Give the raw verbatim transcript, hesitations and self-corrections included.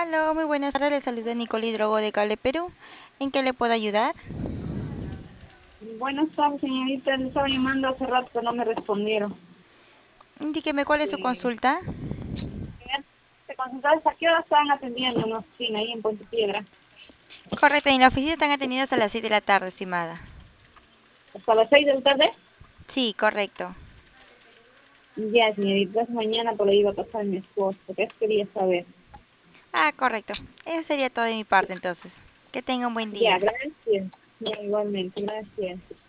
Aló, muy buenas tardes. Le saluda Nicole Hidrogo de Cable Perú. ¿En qué le puedo ayudar? Buenas tardes, señorita. Le estaba llamando hace rato, pero no me respondieron. Indíqueme cuál es su Eh, consulta. ¿Te consultabas a qué hora estaban atendiendo en la oficina ahí en Puente Piedra? Correcto, en la oficina están atendidas a las seis de la tarde, estimada. ¿Hasta las seis de la tarde? Sí, correcto. Ya, señorita. Entonces mañana por ahí va a pasar mi esposo, porque eso quería saber. Ah, correcto. Eso sería todo de mi parte entonces. Que tenga un buen Ya, día. gracias. Ya, igualmente, gracias.